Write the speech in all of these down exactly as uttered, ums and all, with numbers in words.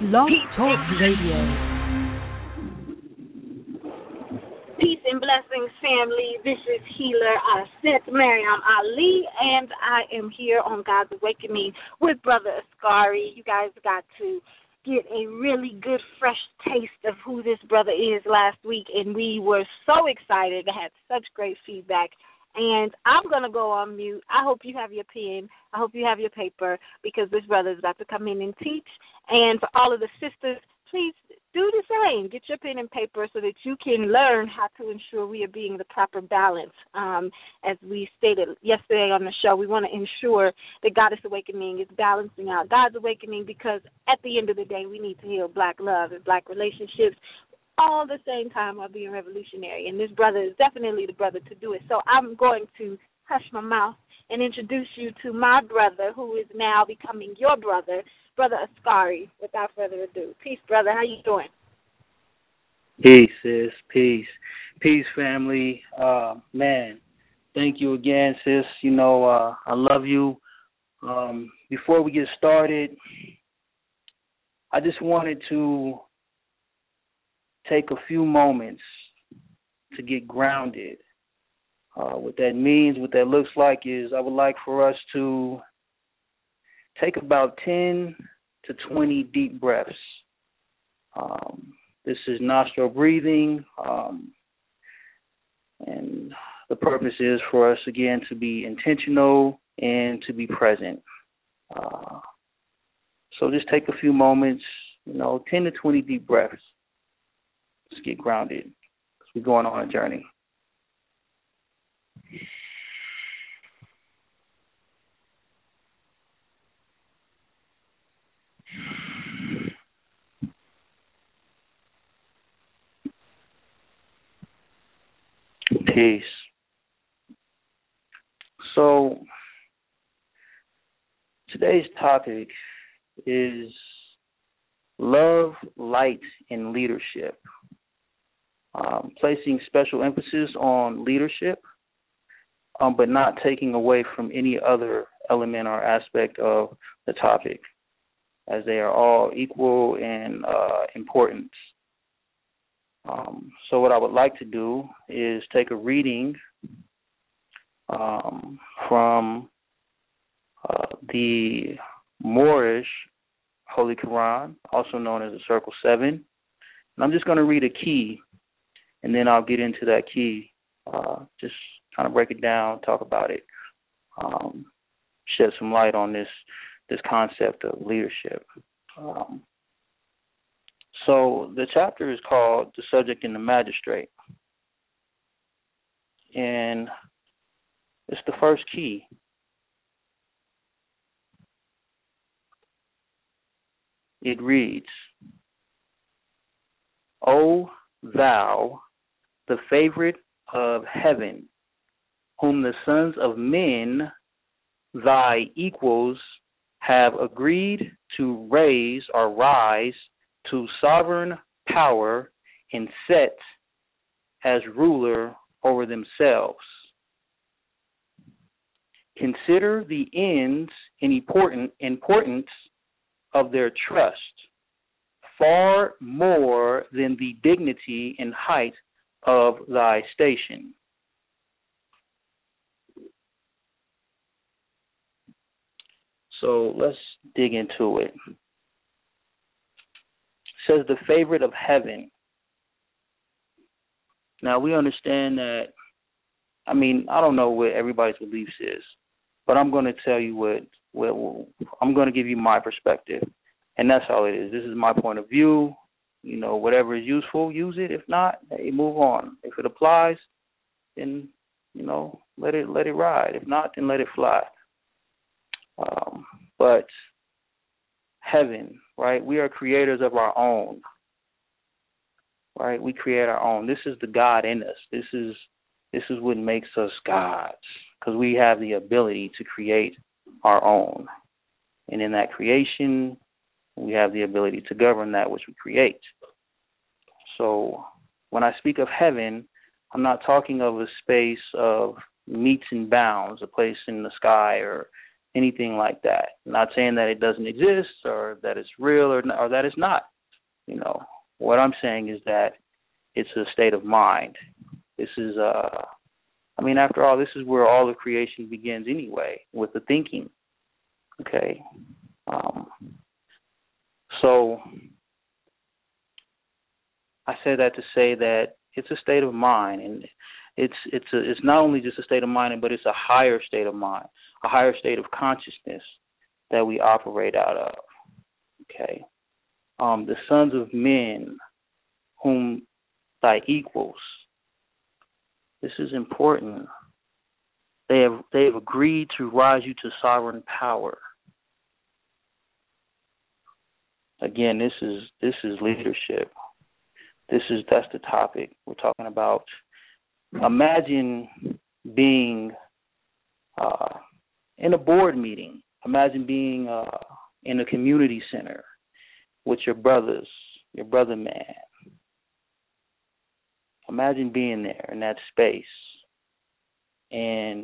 Blog Talk Radio. Peace and blessings, family. This is Healer Aset Mariam Ali, and I am here on God's Awakening with Brother Askari. You guys got to get a really good, fresh taste of who this brother is last week, and we were so excited to have such great feedback. And I'm going to go on mute. I hope you have your pen. I hope you have your paper, because this brother is about to come in and teach. And for all of the sisters, please do the same. Get your pen and paper so that you can learn how to ensure we are being the proper balance. Um, as we stated yesterday on the show, we want to ensure that Goddess Awakening is balancing out God's Awakening, because at the end of the day, we need to heal black love and black relationships all the same time while being revolutionary. And this brother is definitely the brother to do it. So I'm going to hush my mouth and introduce you to my brother, who is now becoming your brother, Brother Askari. Without further ado, peace, brother. How you doing? Peace, sis. Peace. Peace, family. Uh, man, thank you again, sis. You know, uh, I love you. Um, before we get started, I just wanted to take a few moments to get grounded. Uh, what that means, what that looks like is I would like for us to take about ten to twenty deep breaths. Um, this is nostril breathing, um, and the purpose is for us, again, to be intentional and to be present. Uh, so just take a few moments, you know, ten to twenty deep breaths. Let's get grounded, because we're going on a journey. Peace. So today's topic is love, light, and leadership. Um, placing special emphasis on leadership, um, but not taking away from any other element or aspect of the topic, as they are all equal in uh, importance. Um, so what I would like to do is take a reading um, from uh, the Moorish Holy Quran, also known as the Circle Seven. And I'm just going to read a key, and then I'll get into that key, uh, just kind of break it down, talk about it, um, shed some light on this this concept of leadership. Um, so the chapter is called The Subject and the Magistrate. And it's the first key. It reads, O thou, the favorite of heaven, whom the sons of men, thy equals, have agreed to raise or rise to sovereign power and set as ruler over themselves. Consider the ends and important importance of their trust far more than the dignity and height of thy station. So let's dig into it. It says the favorite of heaven. Now we understand that, I mean, I don't know what everybody's beliefs is, but I'm going to tell you what, what I'm going to give you my perspective. And that's all it is. This is my point of view. You know, whatever is useful, use it. If not, hey, move on. If it applies, then, you know, let it let it ride. If not, then let it fly. Um, but heaven, right? We are creators of our own, right? We create our own. This is the God in us. This is this is what makes us gods, because we have the ability to create our own. And in that creation, we have the ability to govern that which we create. So when I speak of heaven, I'm not talking of a space of meets and bounds, a place in the sky or anything like that. I'm not saying that it doesn't exist or that it's real or, or that it's not. You know, what I'm saying is that it's a state of mind. This is, uh, I mean, after all, this is where all of creation begins anyway, with the thinking. Okay. Um, so I say that to say that it's a state of mind, and it's it's a, it's not only just a state of mind, but it's a higher state of mind, a higher state of consciousness that we operate out of. Okay. Um, the sons of men, whom thy equals. This is important. They have they have agreed to rise you to sovereign power. Again, this is this is leadership. This is that's the topic we're talking about. Imagine being uh, in a board meeting. Imagine being uh, in a community center with your brothers, your brother man. Imagine being there in that space, and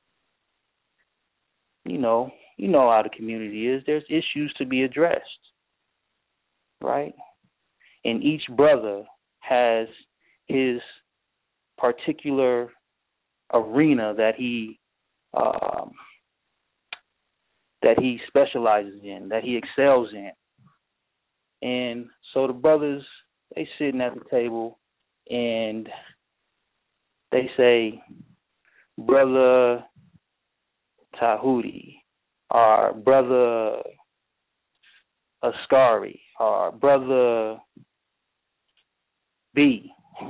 you know, you know how the community is. There's issues to be addressed, right? And each brother has his particular arena that he um, that he specializes in, that he excels in. And so the brothers, they sitting at the table and they say, Brother Tahuti, or Brother Ascari, or Brother B,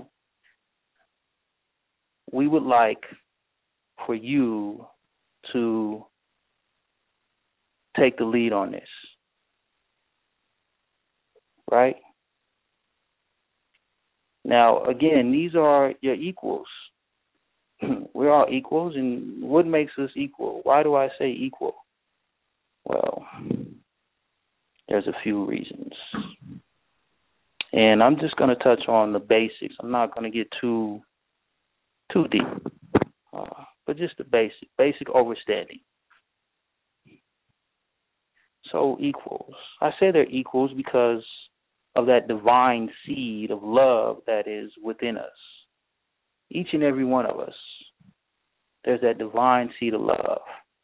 we would like for you to take the lead on this. Right? Now, again, these are your equals. We're all equals, and what makes us equal? Why do I say equal? Well, there's a few reasons. And I'm just going to touch on the basics. I'm not going to get too too deep, uh, but just the basic, basic understanding. So equals. I say they're equals because of that divine seed of love that is within us. Each and every one of us, there's that divine seed of love.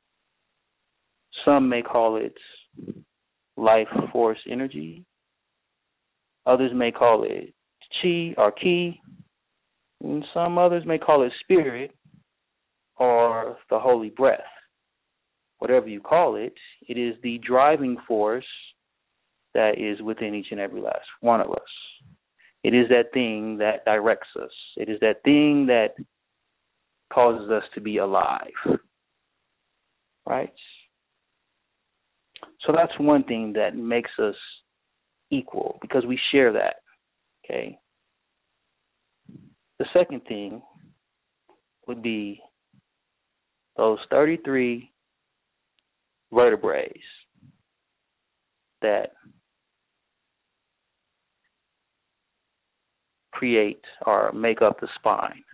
Some may call it life force energy. Others may call it chi or ki. And some others may call it spirit or the holy breath. Whatever you call it, it is the driving force that is within each and every last one of us. It is that thing that directs us. It is that thing that causes us to be alive. Right? So that's one thing that makes us equal, because we share that. Okay? The second thing would be those thirty-three vertebrae that create or make up the spine.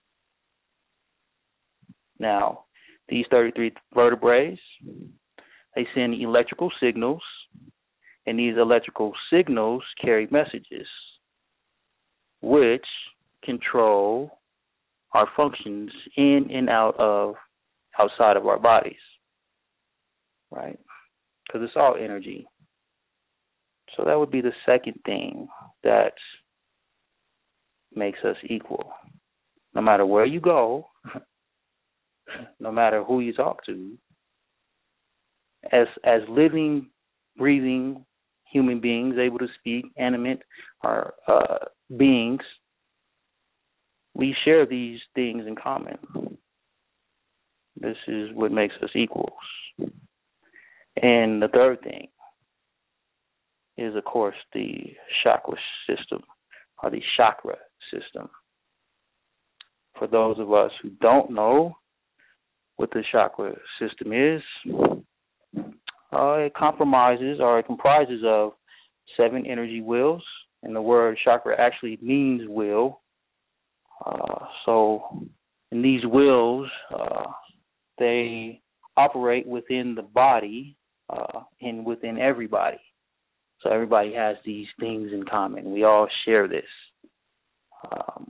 Now, these thirty-three vertebrae, they send electrical signals, and these electrical signals carry messages which control our functions in and out of, outside of our bodies, right? Because it's all energy. So that would be the second thing that makes us equal. No matter where you go, no matter who you talk to, as as living, breathing human beings able to speak, animate, or uh, beings, we share these things in common. This is what makes us equals. And the third thing is, of course, the chakra system, or the chakra system. For those of us who don't know what the chakra system is, uh, it compromises, or it comprises of seven energy wheels, and the word chakra actually means wheel. Uh, so, in these wheels, uh, they operate within the body uh, and within everybody. So everybody has these things in common. We all share this. Um,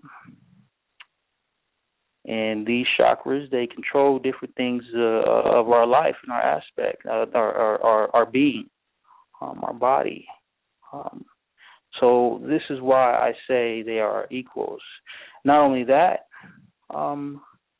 and these chakras, they control different things uh, of our life and our aspect, uh, our, our, our, our being, um, our body. Um, so this is why I say they are equals. Not only that, um,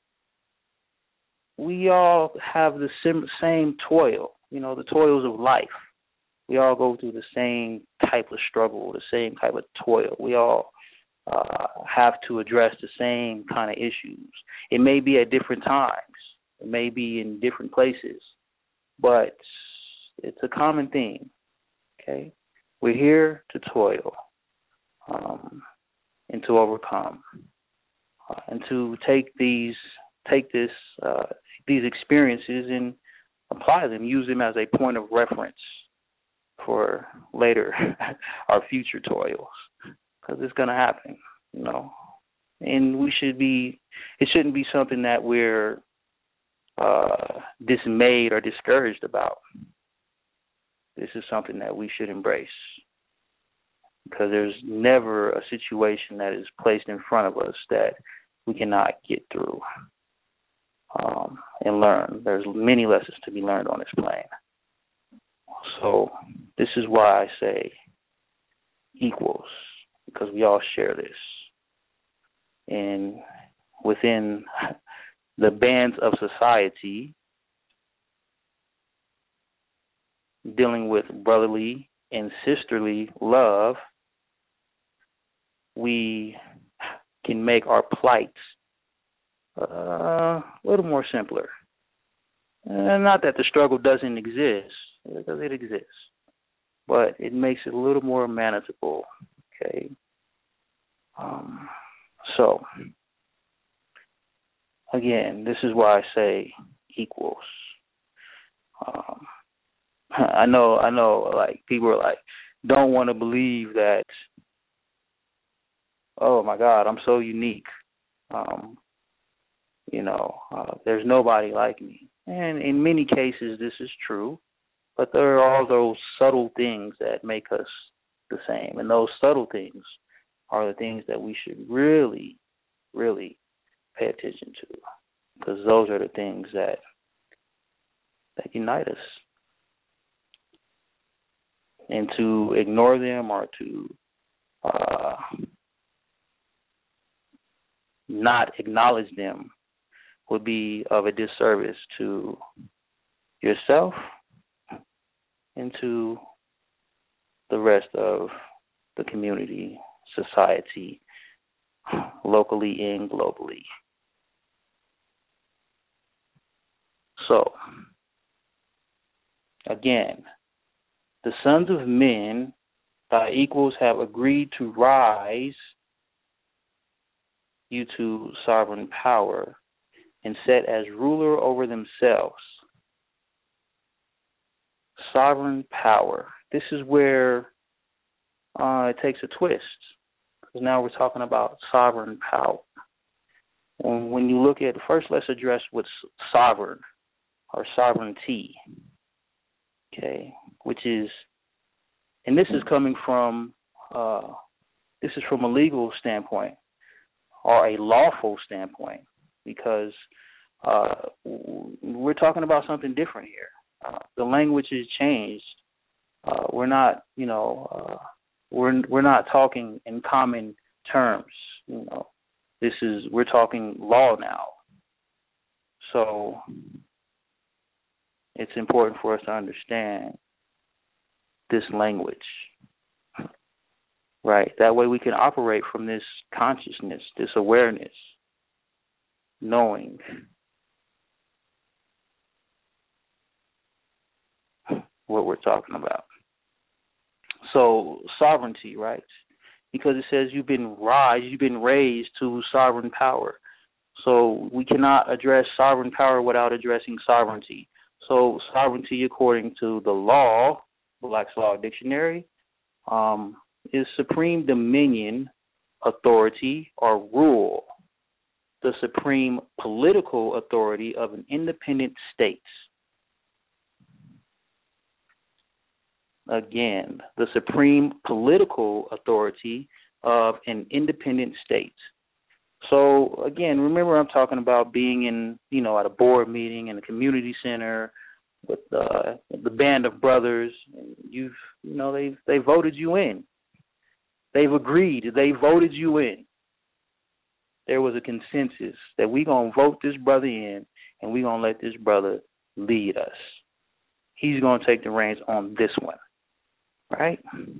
we all have the sim- same toil, you know, the toils of life. We all go through the same type of struggle, the same type of toil. We all uh, have to address the same kind of issues. It may be at different times. It may be in different places. But it's a common theme, okay? We're here to toil um, and to overcome uh, and to take these, take this, uh, these experiences and apply them, use them as a point of reference for later our future toils, because it's going to happen, you know. And we should be, it shouldn't be something that we're uh, dismayed or discouraged about. This is something that we should embrace, because there's never a situation that is placed in front of us that we cannot get through um, and learn. There's many lessons to be learned on this plane. So this is why I say equals, because we all share this. And within the bands of society, dealing with brotherly and sisterly love, we can make our plight uh, a little more simpler. And not that the struggle doesn't exist, because it exists, but it makes it a little more manageable, okay? Um, so, again, this is why I say equals. Um, I know, I know, like, people are like, don't want to believe that, oh, my God, I'm so unique. Um, you know, uh, there's nobody like me. And in many cases, this is true. But there are all those subtle things that make us the same. And those subtle things are the things that we should really, really pay attention to, because those are the things that that unite us. And to ignore them or to uh, not acknowledge them would be of a disservice to yourself and to the rest of the community, society, locally and globally. So, again, the sons of men, thy equals, have agreed to rise you to sovereign power and set as ruler over themselves. Sovereign power. This is where uh, it takes a twist, because now we're talking about sovereign power. When, when you look at, first let's address what's sovereign or sovereignty, okay, which is, and this is coming from, uh, this is from a legal standpoint or a lawful standpoint, because uh, we're talking about something different here. Uh, the language has changed. Uh, we're not, you know, uh, we're we're not talking in common terms. You know, this is we're talking law now. So it's important for us to understand this language, right? That way we can operate from this consciousness, this awareness, knowing what we're talking about. So sovereignty, right? Because it says you've been raised, you've been raised to sovereign power. So we cannot address sovereign power without addressing sovereignty. So sovereignty, according to the law, Black's Law Dictionary, um, is supreme dominion, authority, or rule, the supreme political authority of an independent state, again, the supreme political authority of an independent state. So, again, remember I'm talking about being in, you know, at a board meeting in a community center with uh, the band of brothers. You've, you know, they they voted you in. They've agreed. They voted you in. There was a consensus that we're going to vote this brother in and we're going to let this brother lead us. He's going to take the reins on this one, right?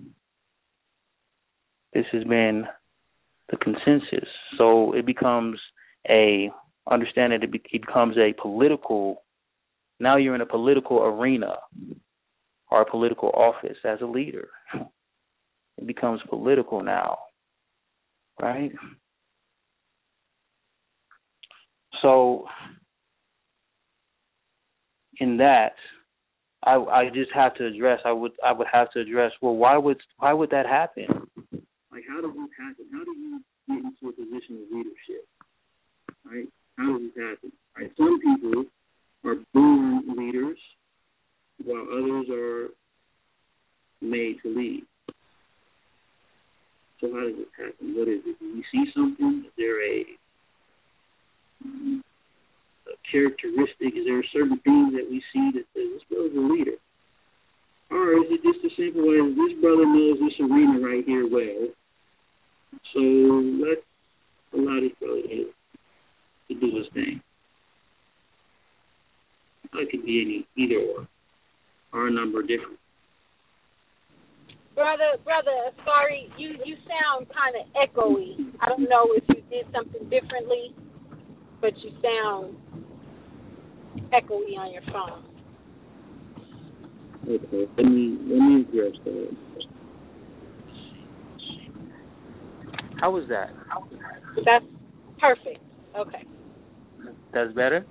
This has been the consensus. So it becomes a, understand that it becomes a political, now you're in a political arena or a political office as a leader. It becomes political now, right? So in that, I, I just have to address. I would I would have to address. Well, why would why would that happen? Like, how does this happen? How do you get into a position of leadership? Right? How does this happen? Right? Some people are born leaders, while others are made to lead. So how does it happen? What is it? Do we see something? Is there a, a characteristic? Is there certain things that we see that says this brother's a leader? Or is it just as simple as this brother knows this arena right here well, so let's allow this brother to, to do his thing? It could be any, either or, or a number of different. Brother, brother, sorry, you, you sound kind of echoey. I don't know if you did something differently, but you sound echoey on your phone. Okay, let me let me address that. How was that? That's perfect. Okay. That's better?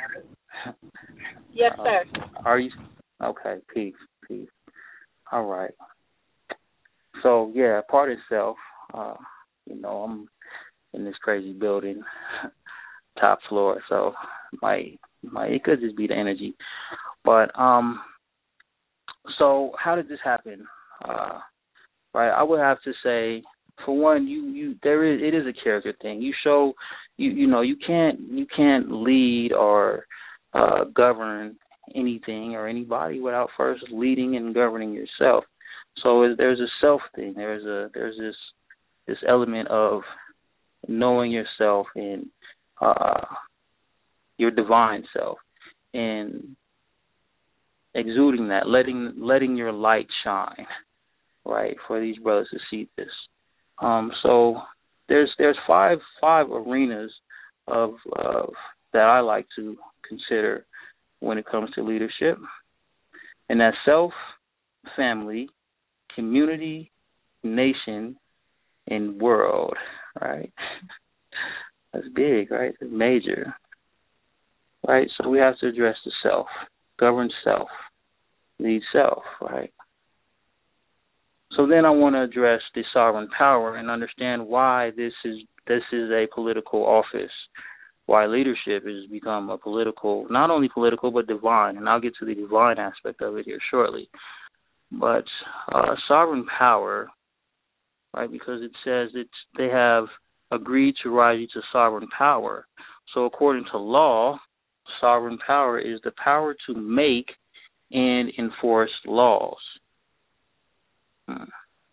Yes, sir. Uh, are you? Okay, peace, peace. All right. So, yeah, part itself, uh, you know, I'm in this crazy building, top floor, so my, my, it could just be the energy. But, um, so how did this happen? Uh, right, I would have to say, for one, you, you, there is, it is a character thing. You show, you, you know, you can't, you can't lead or uh, govern anything or anybody without first leading and governing yourself. So there's a self thing. There's a there's this this element of knowing yourself and uh, your divine self and exuding that, letting letting your light shine, right, for these brothers to see this. Um, so there's there's five five arenas of, of that I like to consider when it comes to leadership, and that's self, family, community, nation, and world, right? That's big, right? That's major, right? So we have to address the self, govern self, lead self, right? So then I want to address the sovereign power and understand why this is this is a political office, why leadership has become a political, not only political, but divine, and I'll get to the divine aspect of it here shortly. But uh, sovereign power, right, because it says that they have agreed to rise you to sovereign power. So according to law, sovereign power is the power to make and enforce laws. Hmm.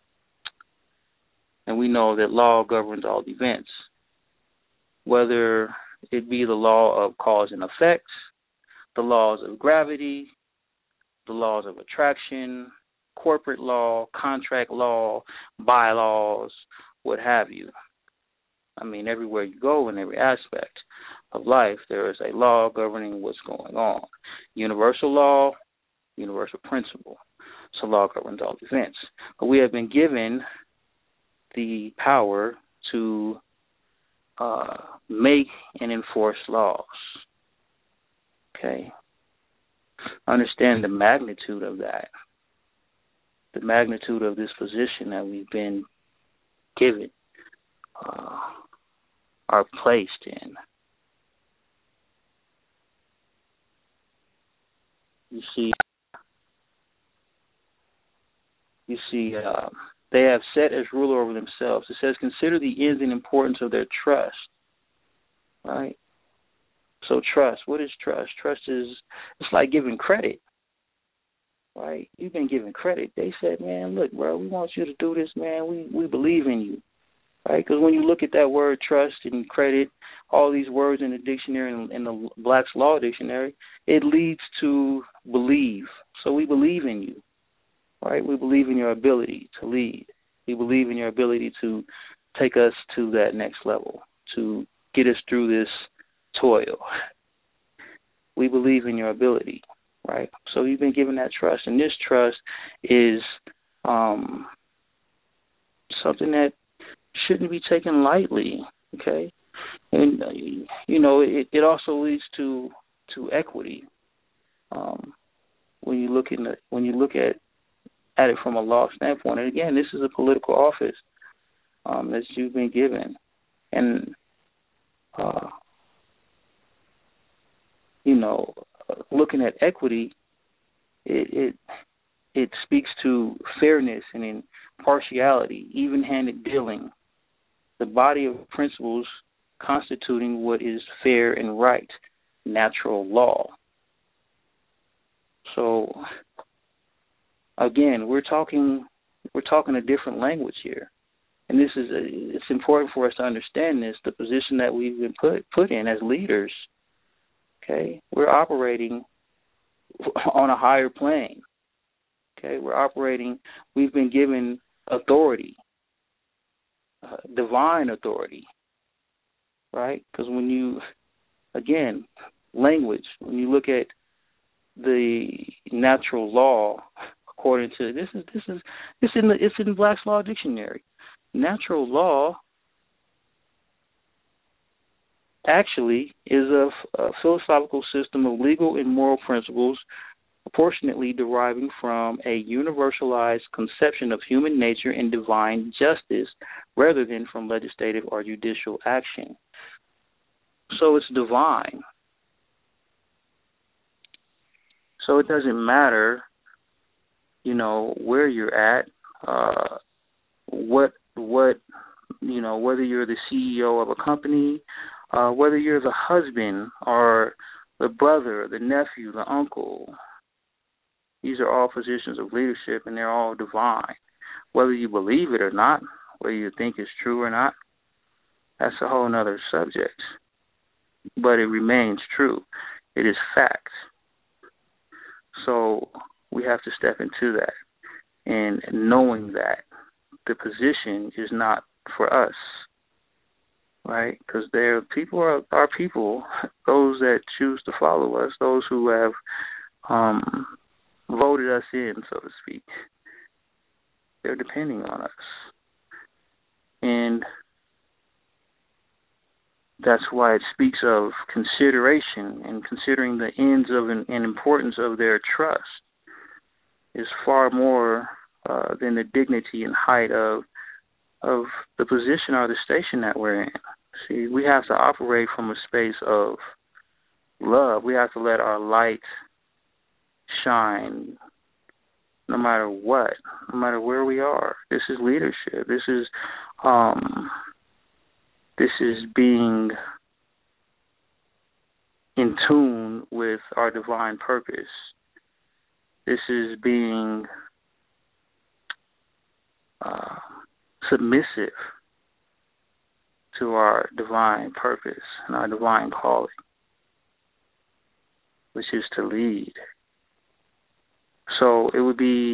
And we know that law governs all events, whether it be the law of cause and effect, the laws of gravity, the laws of attraction, corporate law, contract law, bylaws, what have you. I mean, everywhere you go in every aspect of life, there is a law governing what's going on. Universal law, universal principle. So law governs all events. But we have been given the power to uh, make and enforce laws. Okay? Understand the magnitude of that. The magnitude of this position that we've been given, uh, are placed in. You see, you see, uh, they have set as ruler over themselves. It says, consider the ends and importance of their trust, right? So trust, what is trust? Trust is, it's like giving credit, right? You've been given credit. They said, man, look, bro, we want you to do this, man. We we believe in you, right? Because when you look at that word trust and credit, all these words in the dictionary, in, in the Black's Law Dictionary, it leads to believe. So we believe in you, right? We believe in your ability to lead. We believe in your ability to take us to that next level, to get us through this toil. We believe in your ability, right? So you've been given that trust, and this trust is um, something that shouldn't be taken lightly, okay? And, uh, you know, it, it also leads to to equity. Um, when you look in the, when you look at at it from a law standpoint, and again, this is a political office um, that you've been given, and uh, you know, looking at equity, it, it it speaks to fairness and impartiality, even-handed dealing, the body of principles constituting what is fair and right, natural law. So, again, we're talking we're talking a different language here, and this is a, it's important for us to understand this. The position that we've been put put in as leaders. Okay, we're operating on a higher plane. Okay, we're operating. We've been given authority, uh, divine authority, right? Because when you, again, language. When you look at the natural law, according to this is this is it's in the it's in Black's Law Dictionary. Natural law actually is a, a philosophical system of legal and moral principles proportionately deriving from a universalized conception of human nature and divine justice rather than from legislative or judicial action. So it's divine. So it doesn't matter, you know, where you're at, uh, what, what, you know, whether you're the C E O of a company, uh, whether you're the husband or the brother, the nephew, the uncle. These are all positions of leadership, and they're all divine. Whether you believe it or not, whether you think it's true or not, that's a whole other subject. But it remains true. It is fact. So we have to step into that, and knowing that the position is not for us, right? Because there people are, are people, those that choose to follow us, those who have um, voted us in, so to speak. They're depending on us. And that's why it speaks of consideration and considering the ends of and, and importance of their trust is far more uh, than the dignity and height of of the position or the station that we're in. See, we have to operate from a space of love. We have to let our light shine no matter what, no matter where we are. This is leadership. This is um, this is being in tune with our divine purpose. This is being uh, submissive to our divine purpose and our divine calling, which is to lead. So it would be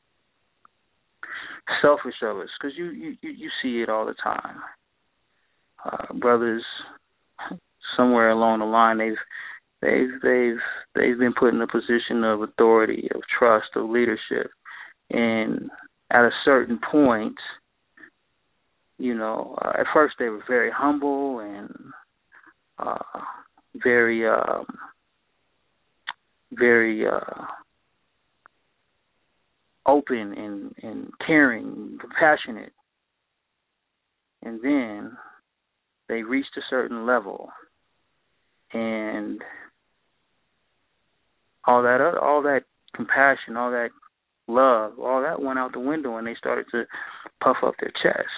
selfish of us, because you, you, you see it all the time. Uh, brothers, somewhere along the line, they've they've they've they've been put in a position of authority, of trust, of leadership, and at a certain point, you know, uh, at first they were very humble and uh, very uh, very uh, open and, and caring, compassionate, and then they reached a certain level, and all that, all that compassion, all that love, all that went out the window, and they started to puff up their chest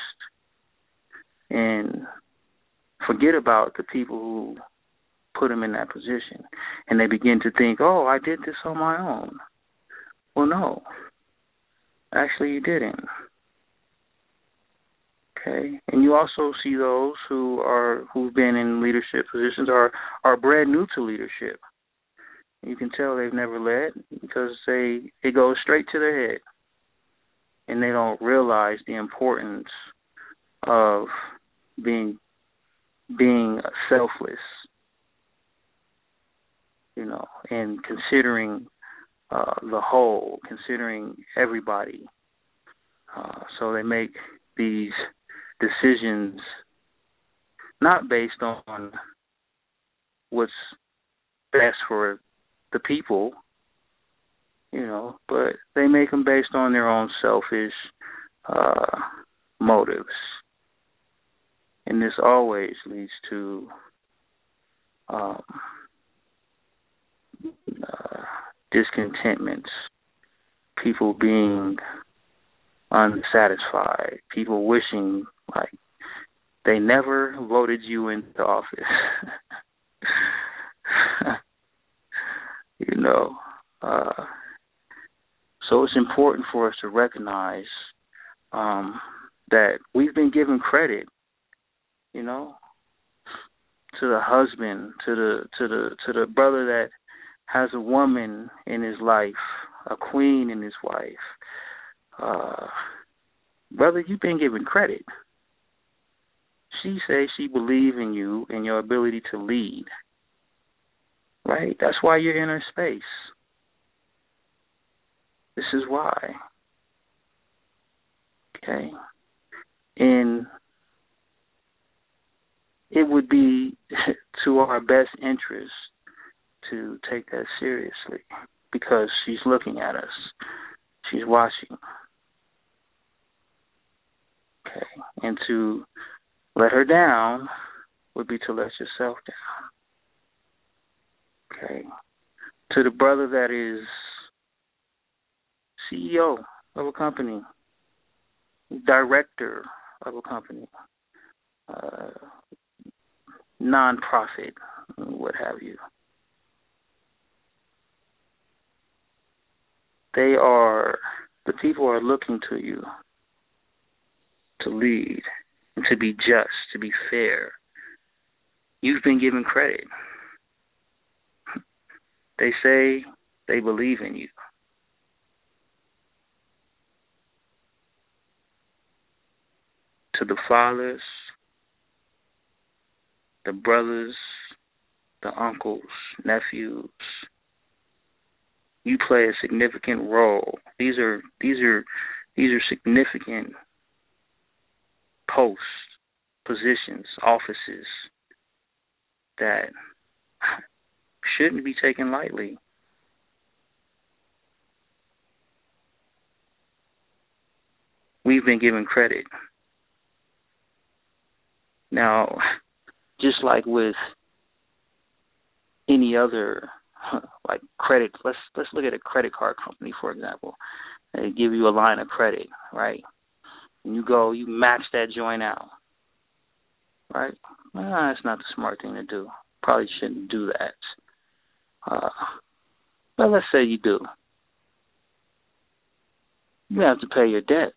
and forget about the people who put them in that position. And they begin to think, oh, I did this on my own. Well, no. Actually, you didn't. Okay? And you also see those who are, who've been in leadership positions are, are brand new to leadership. You can tell they've never led because they it goes straight to their head, and they don't realize the importance of being being selfless, you know, and considering uh, the whole, considering everybody. Uh, so they make these decisions not based on what's best for the people, you know, but they make them based on their own selfish uh, motives. And this always leads to um, uh, discontentments, people being unsatisfied, people wishing like they never voted you into office. You know, uh, so it's important for us to recognize um, that we've been given credit, you know, to the husband, to the to the to the brother that has a woman in his life, a queen in his wife. Uh, brother, you've been given credit. She says she believes in you and your ability to lead. Right? That's why you're in her space. This is why. Okay? And it would be to our best interest to take that seriously because she's looking at us. She's watching. Okay? And to let her down would be to let yourself down. Okay. To the brother that is C E O of a company, director of a company, uh, non-profit, what have you. They are, the people are looking to you to lead and to be just, to be fair. You've been given credit. They say they believe in you. To the fathers, the brothers, the uncles, nephews, you play a significant role. These are these are these are significant posts, positions, offices that shouldn't be taken lightly. We've been given credit. Now, just like with any other, like credit, let's let's look at a credit card company, for example. They give you a line of credit, right? And you go, you max that joint out, right? Well, that's not the smart thing to do. Probably shouldn't do that. Uh, but let's say you do. You have to pay your debts.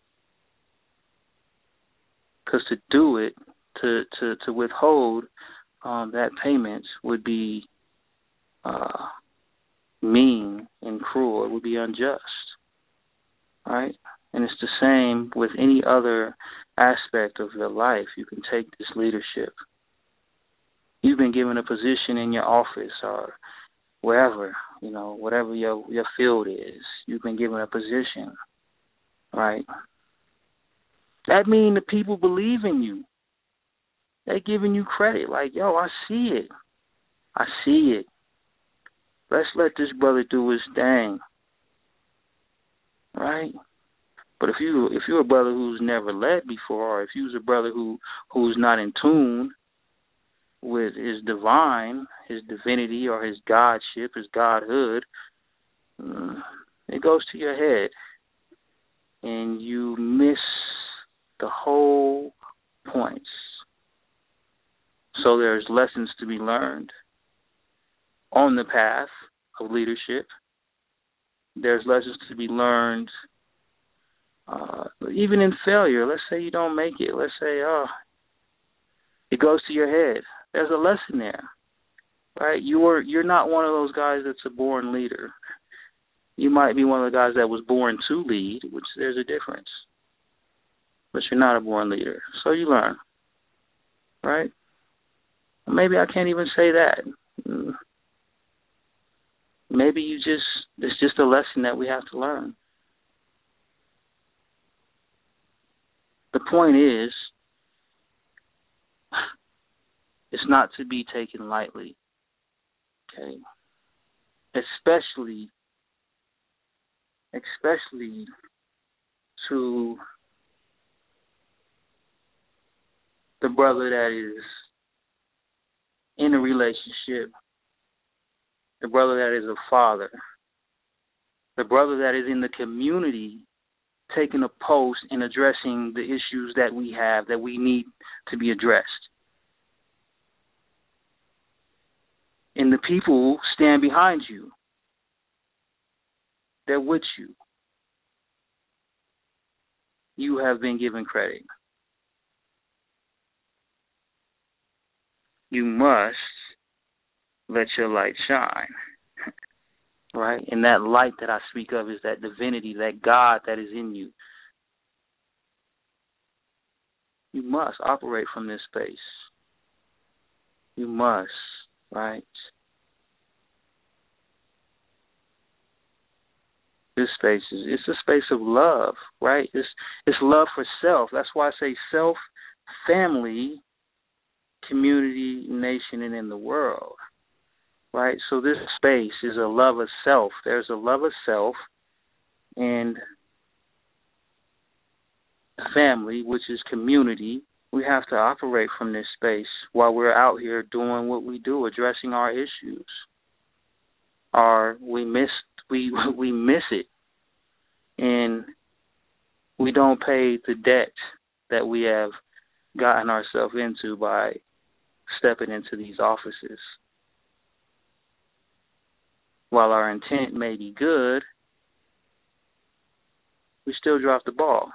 Because to do it, to, to, to withhold um, that payment would be uh, mean and cruel. It would be unjust. All right? And it's the same with any other aspect of your life. You can take this leadership. You've been given a position in your office or wherever, you know, whatever your your field is. You've been given a position, right? That means the people believe in you. They're giving you credit. Like, yo, I see it. I see it. Let's let this brother do his thing, right? But if you if you're a brother who's never led before, or if you're a brother who who's not in tune with his divine, his divinity, or his godship, his godhood, uh, it goes to your head, and you miss the whole points. So there's lessons to be learned on the path of leadership. There's lessons to be learned uh, even in failure. Let's say you don't make it. Let's say, oh, it goes to your head. There's a lesson there, right? You're you're not one of those guys that's a born leader. You might be one of the guys that was born to lead, which there's a difference. But you're not a born leader, so you learn, right? Maybe I can't even say that. Maybe you just, it's just a lesson that we have to learn. The point is, it's not to be taken lightly, okay? Especially, especially to the brother that is in a relationship, the brother that is a father, the brother that is in the community taking a post and addressing the issues that we have, that we need to be addressed. And the people stand behind you. They're with you. You have been given credit. You must let your light shine, right? And that light that I speak of is that divinity, that God that is in you. You must operate from this space. You must, right? This space is, it's a space of love, right? It's, it's love for self. That's why I say self, family, community, nation, and in the world, right? So this space is a love of self. There's a love of self and family, which is community. We have to operate from this space while we're out here doing what we do, addressing our issues. Our we miss we we miss it, and we don't pay the debt that we have gotten ourselves into by stepping into these offices. While our intent may be good, we still drop the ball.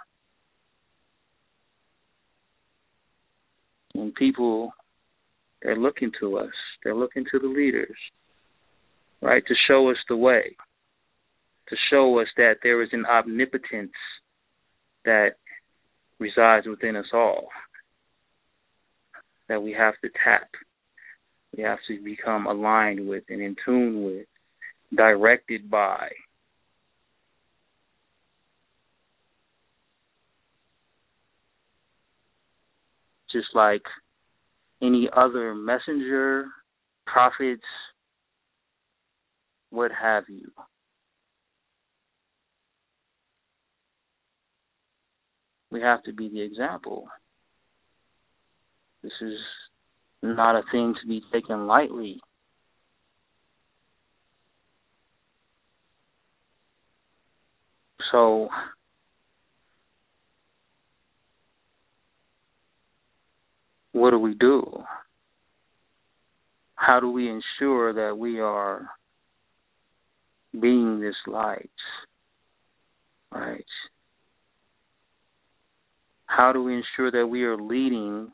And people, they're looking to us. They're looking to the leaders, right, to show us the way, to show us that there is an omnipotence that resides within us all, that we have to tap, we have to become aligned with and in tune with, directed by. Just like any other messenger, prophets, what have you. We have to be the example. This is not a thing to be taken lightly. So, what do we do? How do we ensure that we are being this light? Right? How do we ensure that we are leading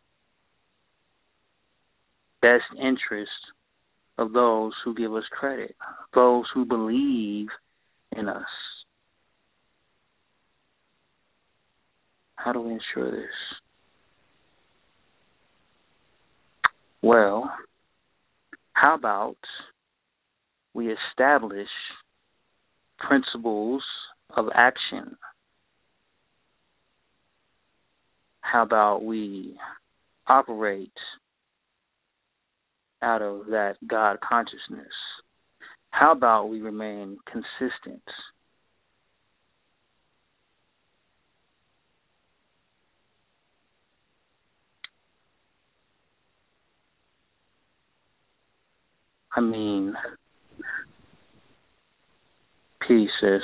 best interest of those who give us credit, those who believe in us? How do we ensure this? Well, how about we establish principles of action? How about we operate out of that God consciousness? How about we remain consistent? I mean, Peace, sis.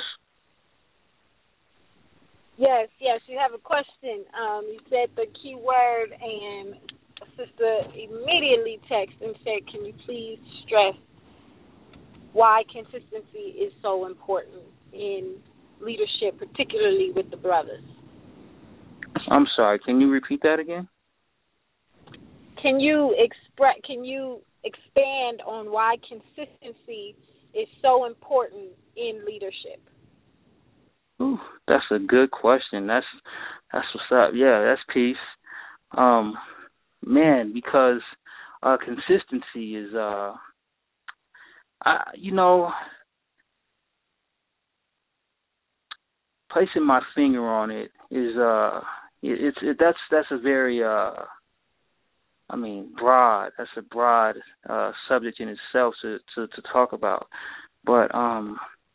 Yes, yes, you have a question. Um, you said the key word, and sister immediately texted and said, can you please stress why consistency is so important in leadership, particularly with the brothers? I'm sorry, can you repeat that again? Can you express, can you expand on why consistency is so important in leadership? Ooh, that's a good question. That's that's what's up. Yeah, that's peace. Um, man, because uh, consistency is, uh, I, you know, placing my finger on it is, uh, it, it's it, that's that's a very, uh, I mean, broad. That's a broad uh, subject in itself to, to to talk about, but um.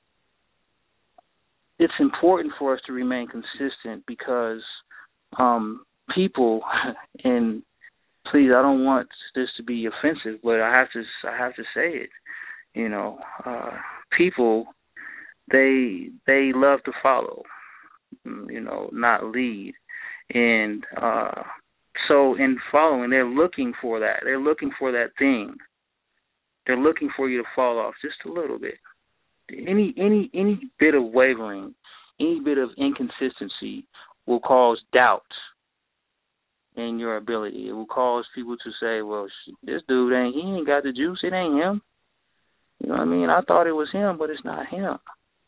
It's important for us to remain consistent because um, people, and please, I don't want this to be offensive, but I have to, I have to say it. You know, uh, people, they they love to follow, you know, not lead, and uh, so in following, they're looking for that. They're looking for that thing. They're looking for you to fall off just a little bit. Any any any bit of wavering, any bit of inconsistency will cause doubt in your ability. It will cause people to say, "Well, this dude ain't he ain't got the juice. It ain't him." You know what I mean? I thought it was him, but it's not him.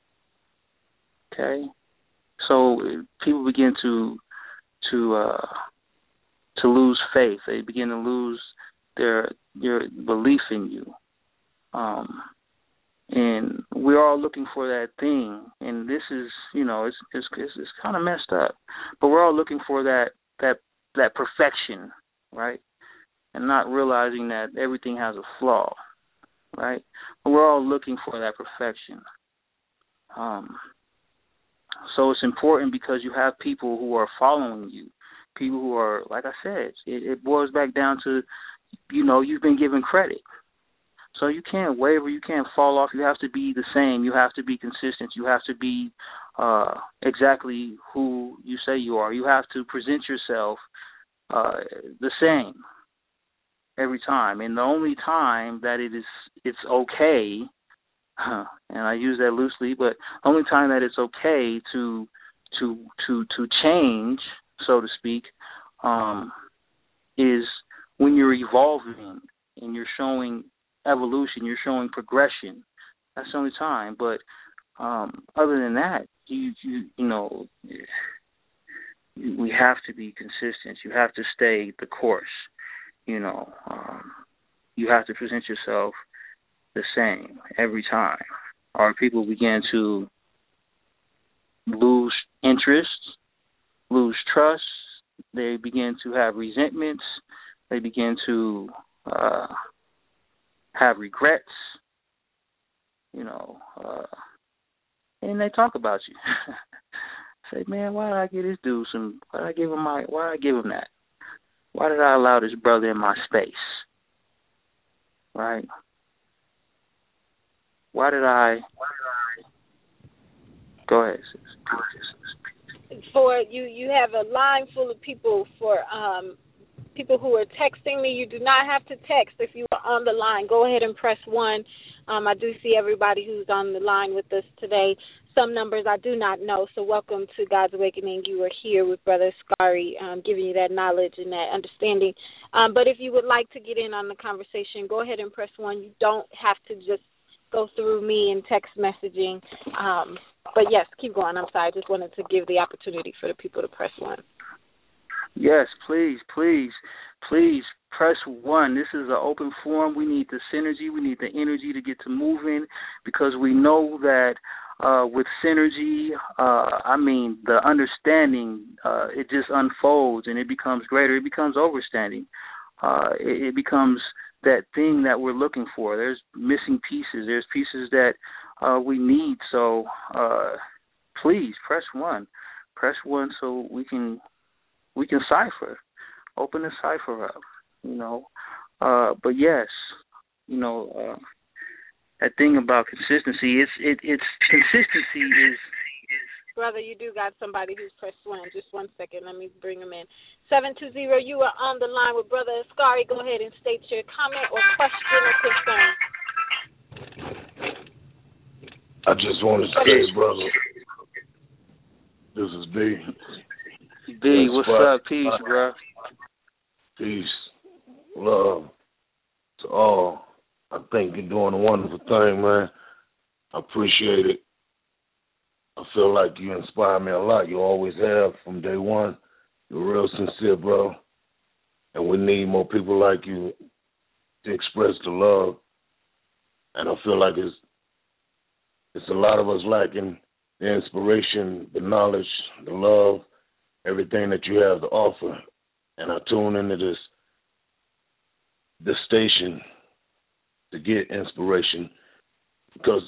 Okay, so people begin to to uh, to lose faith. They begin to lose their their belief in you. Um, And we're all looking for that thing, and this is, you know, it's it's it's, it's kind of messed up. But we're all looking for that that that perfection, right? And not realizing that everything has a flaw, right? But we're all looking for that perfection. Um, so it's important because you have people who are following you, people who are, like I said, it, it boils back down to, you know, you've been given credit. So you can't waver, you can't fall off. You have to be the same. You have to be consistent. You have to be uh, exactly who you say you are. You have to present yourself uh, the same every time. And the only time that it is it's okay, and I use that loosely, but the only time that it's okay to to to to change, so to speak, um, is when you're evolving and you're showing evolution, you're showing progression. That's the only time. But um, other than that, you you you know, we have to be consistent. You have to stay the course. You know, um, you have to present yourself the same every time, or people begin to lose interest, lose trust. They begin to have resentments. They begin to uh, have regrets, you know, uh, and they talk about you. Say, man, why did I give this dude some? Why did I give him my? Why did I give him that? Why did I allow this brother in my space? Right? Why did I? Why did I? Go ahead, sis. For you, you have a line full of people for um. people who are texting me. You do not have to text if you are on the line. Go ahead and press one. Um, I do see everybody who's on the line with us today. Some numbers I do not know, so welcome to God's Awakening. You are here with Brother Scary, um, giving you that knowledge and that understanding. Um, but if you would like to get in on the conversation, go ahead and press one. You don't have to just go through me and text messaging. Um, but, yes, keep going. I'm sorry. I just wanted to give the opportunity for the people to press one. Yes, please, please, please press one. This is an open forum. We need the synergy. We need the energy to get to moving because we know that uh, with synergy, uh, I mean, the understanding, uh, it just unfolds and it becomes greater. It becomes overstanding. Uh, it, it becomes that thing that we're looking for. There's missing pieces. There's pieces that uh, we need. So uh, please press one. Press one so we can we can cipher, open the cipher up, you know. Uh, but yes, you know, uh, that thing about consistency. It's it it's consistency is. Brother, you do got somebody who's pressed one. Just one second. Let me bring him in. seven two zero, you are on the line with Brother Askari. Go ahead and state your comment or question or concern. I just want to say, brother, this is B. B, what's up? Peace, bro. Peace. Love to all. I think you're doing a wonderful thing, man. I appreciate it. I feel like you inspire me a lot. You always have from day one. You're real sincere, bro. And we need more people like you to express the love. And I feel like it's it's a lot of us lacking the inspiration, the knowledge, the love, everything that you have to offer. And I tune into this this station to get inspiration because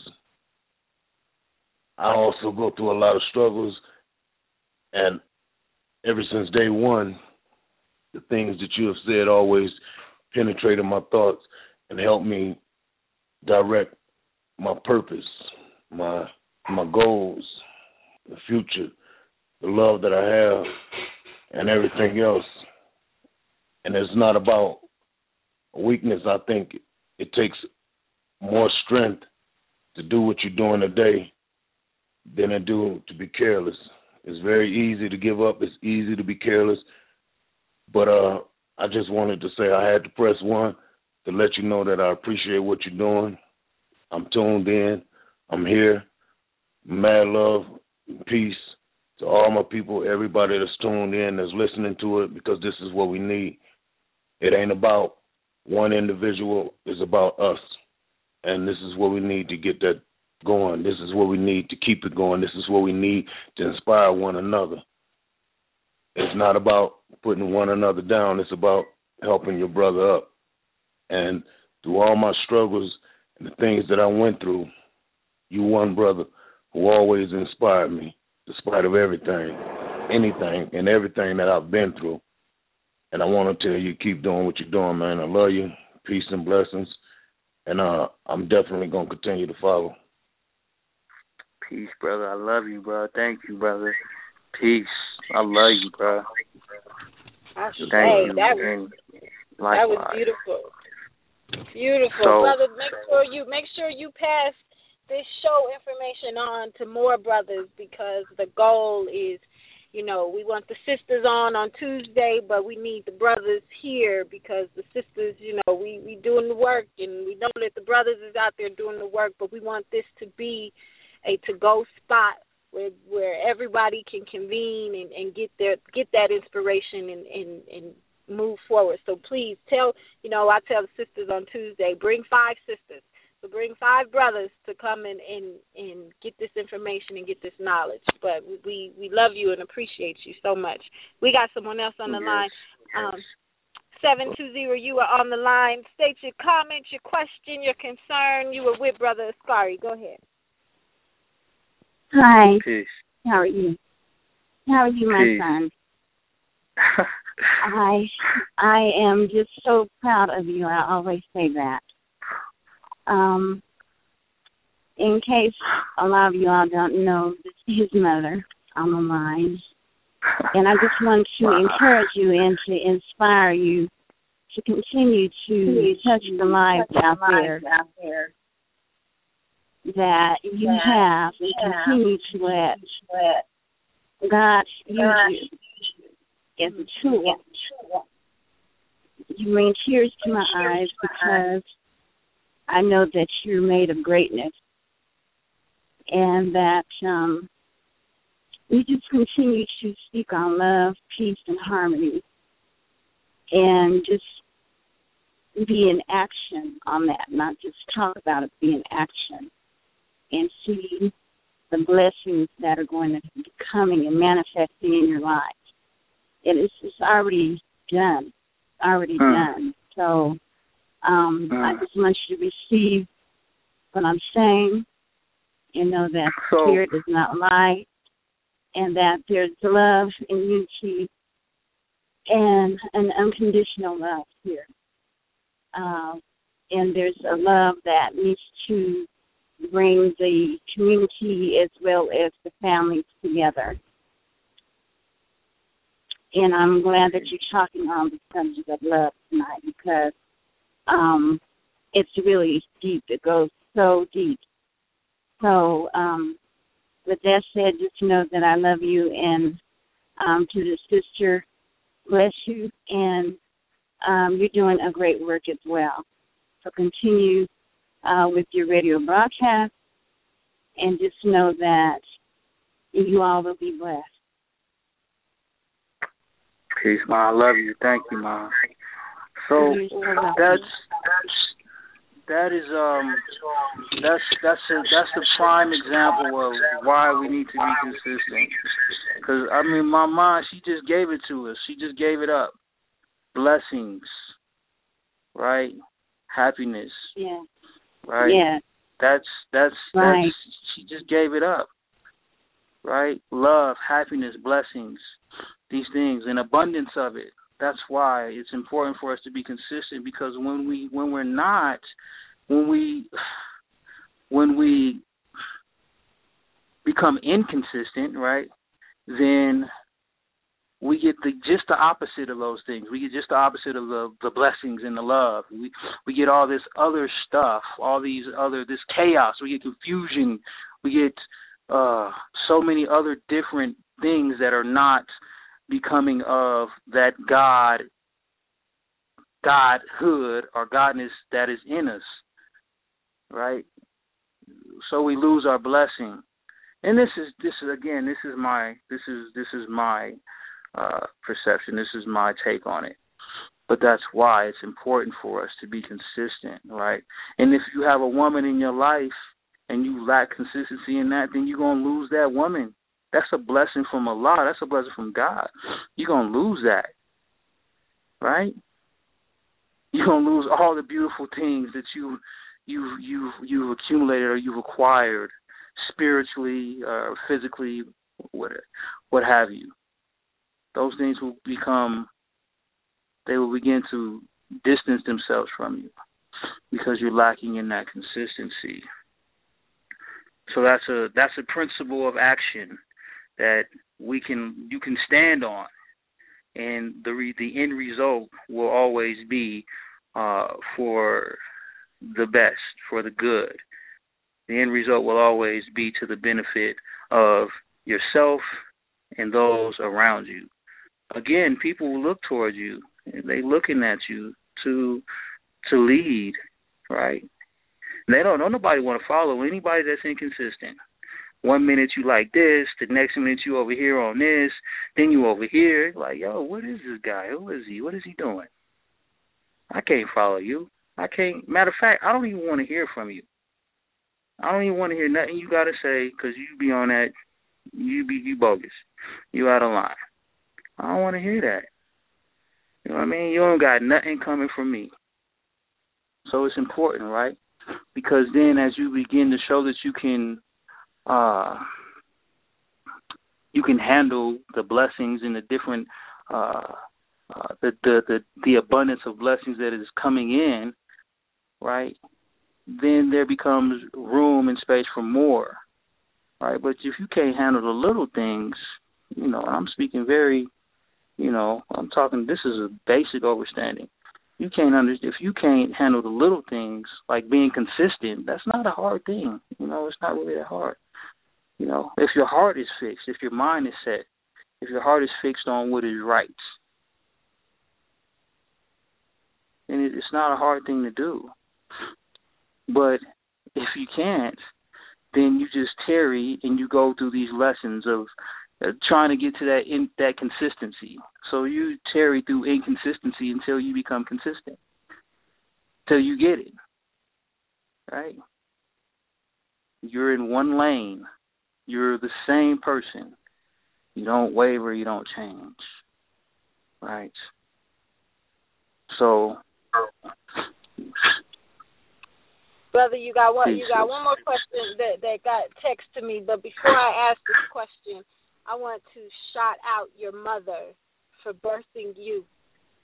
I also go through a lot of struggles, and ever since day one, the things that you have said always penetrated my thoughts and helped me direct my purpose, my my goals, the future, the love that I have, and everything else. And it's not about weakness. I think it takes more strength to do what you're doing today than it do to be careless. It's very easy to give up. It's easy to be careless. But uh, I just wanted to say I had to press one to let you know that I appreciate what you're doing. I'm tuned in. I'm here. Mad love and peace to all my people, everybody that's tuned in, that's listening to it, because this is what we need. It ain't about one individual. It's about us. And this is what we need to get that going. This is what we need to keep it going. This is what we need to inspire one another. It's not about putting one another down. It's about helping your brother up. And through all my struggles and the things that I went through, you one brother who always inspired me, despite of everything, anything and everything that I've been through. And I want to tell you, keep doing what you're doing, man. I love you. Peace and blessings. And uh, I'm definitely going to continue to follow. Peace, brother. I love you, bro. Thank you, brother. Peace. I love you, bro. I Thank say, you. that was, that was beautiful. Beautiful. So, brother, make sure you make sure you pass this show information on to more brothers, because the goal is, you know, we want the sisters on on Tuesday, but we need the brothers here because the sisters, you know, we, we doing the work, and we know that the brothers is out there doing the work, but we want this to be a to-go spot where where everybody can convene and, and get their get that inspiration and, and, and move forward. So please tell, you know, I tell the sisters on Tuesday, bring five sisters. So bring five brothers to come and, and, and get this information and get this knowledge. But we, we love you and appreciate you so much. We got someone else on the yes, line. Yes. Um, seven two zero, you are on the line. State your comment, your question, your concern. You were with Brother Askari. Go ahead. Hi. Peace. How are you? How are you, my Peace. son? I I am just so proud of you. I always say that. Um, in case a lot of you all don't know, this is his mother on the line. And I just want to Wow. encourage you and to inspire you to continue to touch the lives out there that you have, and continue to let God use you as a tool. You bring tears to my eyes because I know that you're made of greatness, and that um, we just continue to speak on love, peace, and harmony, and just be in action on that, not just talk about it, be in action, and see the blessings that are going to be coming and manifesting in your life. And it's, it's already done, already mm. done. So um, mm. I just want you to receive what I'm saying and know that so, the Spirit does not lie, and that there's love and unity and an unconditional love here. Uh, and there's a love that needs to bring the community as well as the families together. And I'm glad that you're talking on the subject of love tonight because um, it's really deep. It goes so deep. So um, with that said, just know that I love you, and um, to the sister, bless you, and um, you're doing a great work as well. So continue uh, with your radio broadcast, and just know that you all will be blessed. Peace, Ma. I love you. Thank you, Ma. So that's that is um that's that's a, that's the prime example of why we need to be consistent. Because I mean, my mom, she just gave it to us. She just gave it up. Blessings, right? Happiness, yeah, right? Yeah, that's that's right. that's she just gave it up, right? Love, happiness, blessings. These things, an abundance of it. That's why it's important for us to be consistent, because when we when we're not, when we when we become inconsistent, right, then we get the just the opposite of those things. We get just the opposite of the the blessings and the love. We we get all this other stuff, all these other this chaos. We get confusion. We get uh, so many other different things that are not becoming of that God, Godhood or Godness that is in us, right? So we lose our blessing. And this is this is again, this is my this is this is my uh, perception. This is my take on it. But that's why it's important for us to be consistent, right? And if you have a woman in your life and you lack consistency in that, then you're gonna lose that woman. That's a blessing from Allah. That's a blessing from God. You're going to lose that, right? You're going to lose all the beautiful things that you, you, you, you've accumulated or you've acquired spiritually or physically, what, what have you. Those things will become, they will begin to distance themselves from you because you're lacking in that consistency. So that's a that's a principle of action that we can you can stand on, and the re, the end result will always be uh, for the best, for the good. The end result will always be to the benefit of yourself and those around you. Again, people will look towards you. They looking at you to to lead, right? They don't know nobody want to follow anybody that's inconsistent. One minute you like this, the next minute you over here on this, then you over here. Like, yo, what is this guy? Who is he? What is he doing? I can't follow you. I can't. Matter of fact, I don't even want to hear from you. I don't even want to hear nothing you got to say because you be on that, you be you bogus. You out of line. I don't want to hear that. You know what I mean? You don't got nothing coming from me. So it's important, right? Because then as you begin to show that you can Uh, you can handle the blessings and the different, uh, uh, the, the the the abundance of blessings that is coming in, right? Then there becomes room and space for more, right? But if you can't handle the little things, you know, I'm speaking very, you know, I'm talking. This is a basic understanding. You can't understand if you can't handle the little things like being consistent. That's not a hard thing, you know. It's not really that hard. You know, if your heart is fixed, if your mind is set, if your heart is fixed on what is right, then it's not a hard thing to do. But if you can't, then you just tarry and you go through these lessons of uh, trying to get to that in, that consistency. So you tarry through inconsistency until you become consistent, till you get it, right? You're in one lane. You're the same person. You don't waver. You don't change. Right? So, brother, you got one. You got one more question that that got text to me. But before I ask this question, I want to shout out your mother for birthing you.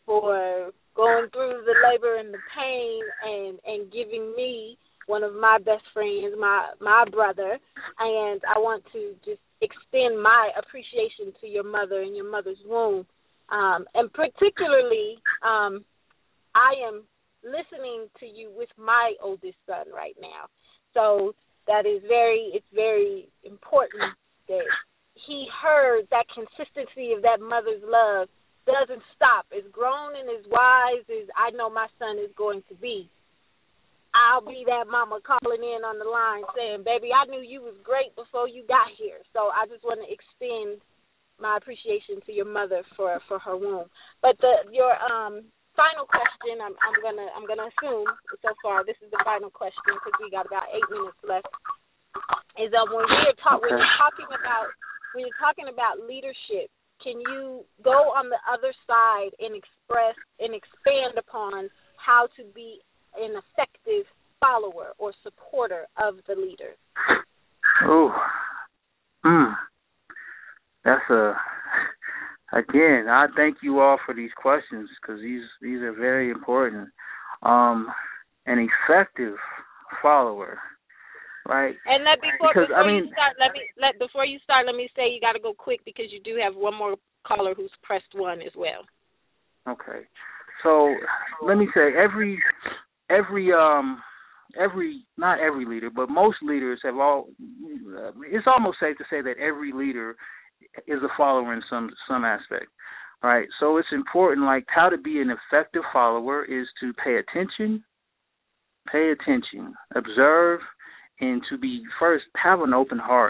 for going through the labor and the pain and, and giving me one of my best friends, my, my brother. And I want to just extend my appreciation to your mother and your mother's womb. Um, and particularly, um, I am listening to you with my oldest son right now. So that is very, it's very important that he heard that consistency of that mother's love doesn't stop. As grown and as wise as I know my son is going to be, I'll be that mama calling in on the line saying, baby, I knew you was great before you got here. So I just want to extend my appreciation to your mother for, for her womb. But the your um final question, I'm, I'm gonna I'm gonna assume so far this is the final question because we got about eight minutes left. Is um when we are talk, okay. when you're talking about when you're talking about leadership, can you go on the other side and express and expand upon how to be an effective follower or supporter of the leader? Oh, mm. That's a. Again, I thank you all for these questions because these these are very important. Um, an effective follower, right? And let before, because, before I mean, you start, let me let before you start, let me say you got to go quick because you do have one more caller who's pressed one as well. Okay, so let me say every every um every not every leader, but most leaders have all. It's almost safe to say that every leader is a follower in some some aspect, right? So it's important, like how to be an effective follower is to pay attention, pay attention, observe, and to be first have an open heart.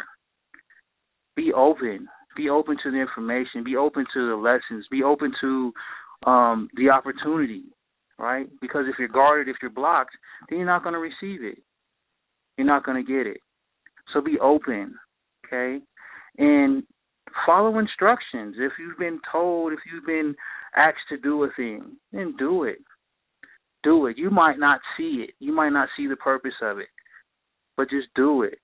Be open, be open to the information, be open to the lessons, be open to um, the opportunity, right? Because if you're guarded, if you're blocked, then you're not going to receive it. You're not going to get it. So be open, okay? And follow instructions. If you've been told, if you've been asked to do a thing, then do it. Do it. You might not see it. You might not see the purpose of it, but just do it.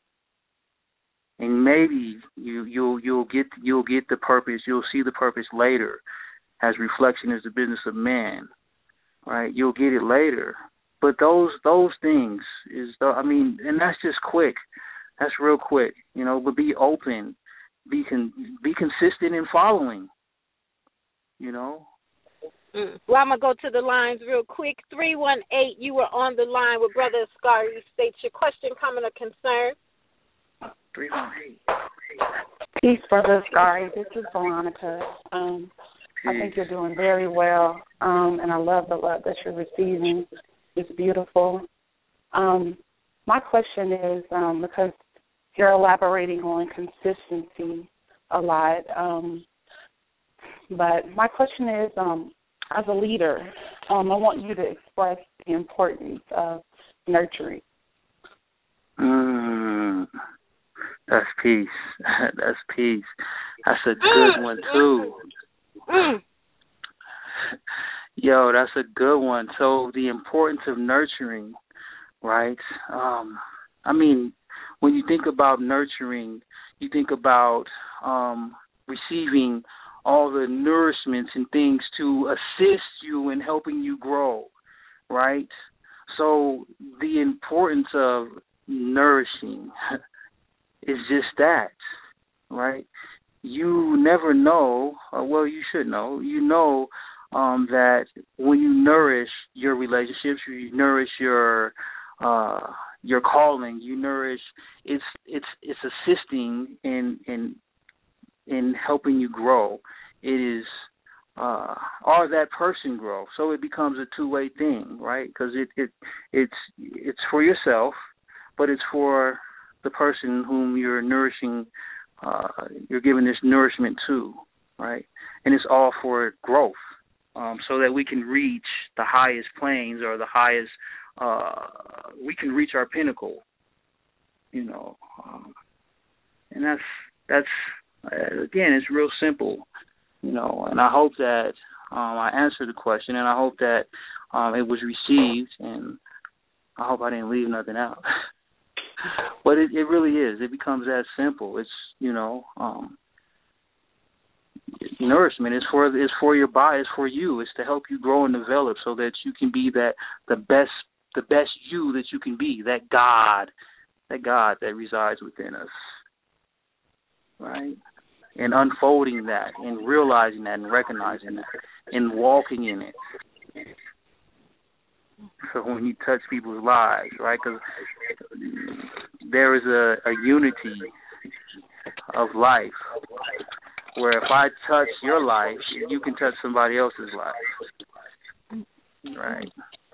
And maybe you, you'll you'll get you'll get the purpose. You'll see the purpose later, as reflection is the business of man, right? You'll get it later. But those those things is the, I mean, and that's just quick. That's real quick, you know. But be open. Be con- be consistent in following, you know. Mm. Well, I'm going to go to the lines real quick. three one eight, you were on the line with Brother Ascari. State your question, comment, or concern. three one eight. Peace, Brother Ascari. This is Veronica. Um, I think you're doing very well, um, and I love the love that you're receiving. It's beautiful. Um, my question is, um, because you're elaborating on consistency a lot. Um, but my question is, um, as a leader, um, I want you to express the importance of nurturing. Mm, that's peace. That's peace. That's a good one, too. Yo, that's a good one. So the importance of nurturing, right? Um, I mean, when you think about nurturing, you think about um, receiving all the nourishments and things to assist you in helping you grow, right? So the importance of nourishing is just that, right? You never know, or well, you should know, you know um, that when you nourish your relationships, you nourish your uh, your calling, you nourish, it's it's it's assisting in in in helping you grow. It is uh, or that person grow. So it becomes a two-way thing, right? Because it, it it's it's for yourself, but it's for the person whom you're nourishing. Uh, you're giving this nourishment to, right? And it's all for growth, um, so that we can reach the highest planes or the highest. Uh, we can reach our pinnacle, you know, um, and that's that's uh, again, it's real simple, you know. And I hope that um, I answered the question, and I hope that um, it was received, and I hope I didn't leave nothing out. But it, it really is. It becomes that simple. It's, you know, um, nourishment. It's for it's for your body. It's for you. It's to help you grow and develop so that you can be that the best the best you that you can be. That God, that God that resides within us, right? And unfolding that, and realizing that, and recognizing that, and walking in it. So when you touch people's lives, right? Because there is a, a unity of life where if I touch your life, you can touch somebody else's life, right?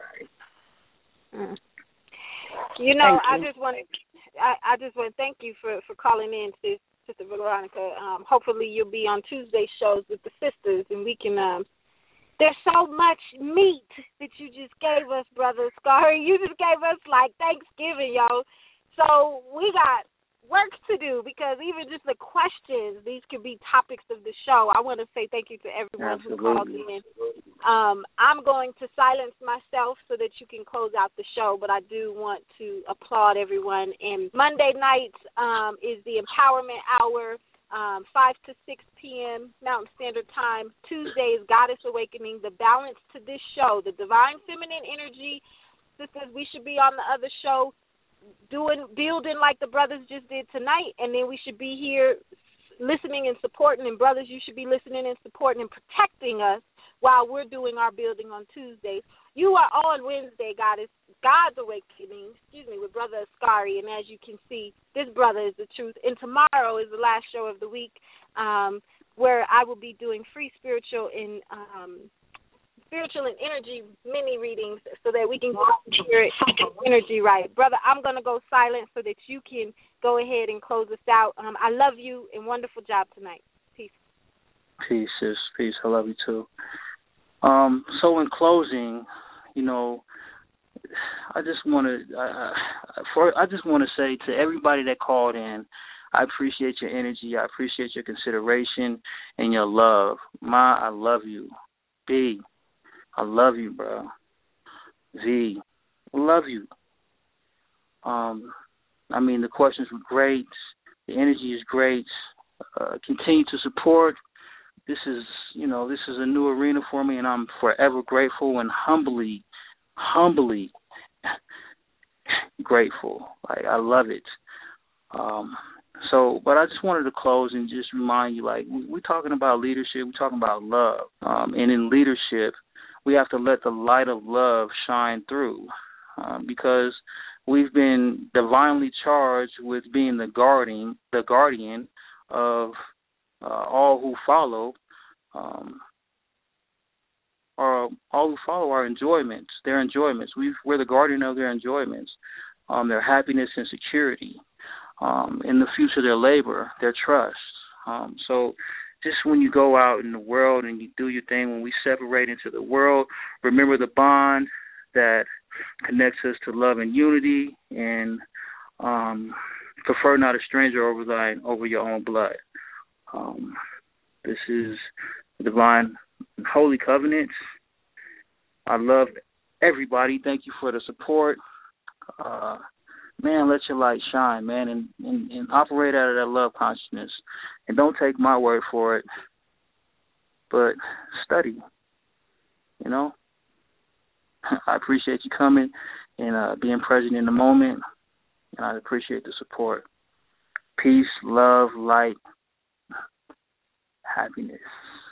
You know, you. I just want to, I, I just want to thank you for, for calling in, sis, Sister Veronica. Um, hopefully, you'll be on Tuesday shows with the sisters, and we can. Um, there's so much meat that you just gave us, Brother Scary. You just gave us like Thanksgiving, yo. So we got work to do, because even just the questions, these could be topics of the show. I want to say thank you to everyone Absolutely. who called in. Um, I'm going to silence myself so that you can close out the show, but I do want to applaud everyone. And Monday nights um, is the Empowerment Hour, um, five to six p.m. Mountain Standard Time. Tuesdays, Goddess Awakening, the balance to this show, the Divine Feminine Energy. Sisters, we should be on the other show doing, building like the brothers just did tonight, and then we should be here listening and supporting, and brothers, you should be listening and supporting and protecting us while we're doing our building on Tuesdays. You are on Wednesday, Goddess, God's Awakening, excuse me, with Brother Ascari, and as you can see, this brother is the truth. And tomorrow is the last show of the week, um, where I will be doing free spiritual and um, spiritual and energy mini readings so that we can get your energy right. Brother, I'm going to go silent so that you can go ahead and close us out. Um, I love you, and wonderful job tonight. Peace. Peace, sis. Peace. I love you, too. Um, so in closing, you know, I just want to uh, for I just want to say to everybody that called in, I appreciate your energy. I appreciate your consideration and your love. Ma, I love you. B, I love you, bro. Z, I love you. Um, I mean, the questions were great. The energy is great. Uh, continue to support. This is, you know, this is a new arena for me, and I'm forever grateful and humbly, humbly grateful. Like, I love it. Um, so, but I just wanted to close and just remind you, like, we, we're talking about leadership. We're talking about love. Um, and in leadership, we have to let the light of love shine through, um, because we've been divinely charged with being the guardian, the guardian of uh, all who follow, um, or all who follow our enjoyments, their enjoyments. We've, we're the guardian of their enjoyments, um, their happiness and security, um, in the future, their labor, their trust. Um, so. Just when you go out in the world and you do your thing, when we separate into the world, remember the bond that connects us to love and unity, and um, prefer not a stranger over thine, over your own blood. Um, this is the divine and holy covenant. I love everybody. Thank you for the support. Uh, man, let your light shine, man, and, and, and operate out of that love consciousness. And don't take my word for it, but study, you know. I appreciate you coming and uh, being present in the moment, and I appreciate the support. Peace, love, light, happiness.